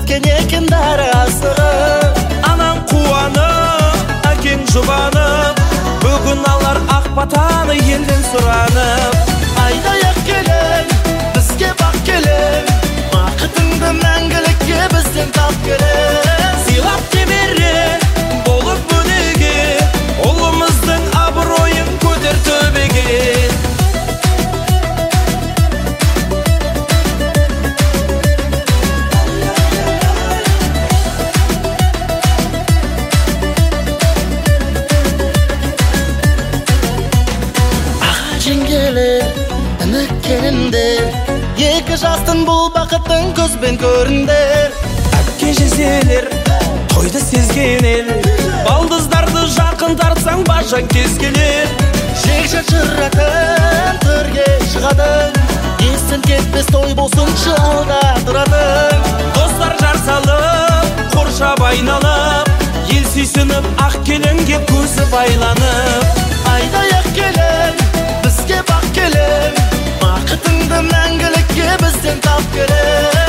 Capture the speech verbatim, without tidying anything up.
біткен екен дәрі асығы. Анаң қуанып, әкең жұбанып, бүгін алар ақ батаны елден сұранып. Айдай-ақ келең, бізге бақ келең, бақытыңды мәңгілікке бізден тап келең. Сыйлап темере болып өнеге, ұлымыздың абыройын көтер төбеге. Жеңгелер, інік келіндер, екі жастың бұл бақыттың көзбен көріндер. Әпке жеселер, тойды сезген ел, балдыздарды жақын тартсаң бажаң кез келер. Жекші жыратын төрге шығадың, естен кетпес той болсыншы алда тұрадың. Достар жар салып, қоршап айналып, ел сүйсініп ақ келінге көзі байланып. Айдай-ақ келең, бізге бақ келең, бақытыңды мәңгілікке бізден тап келең.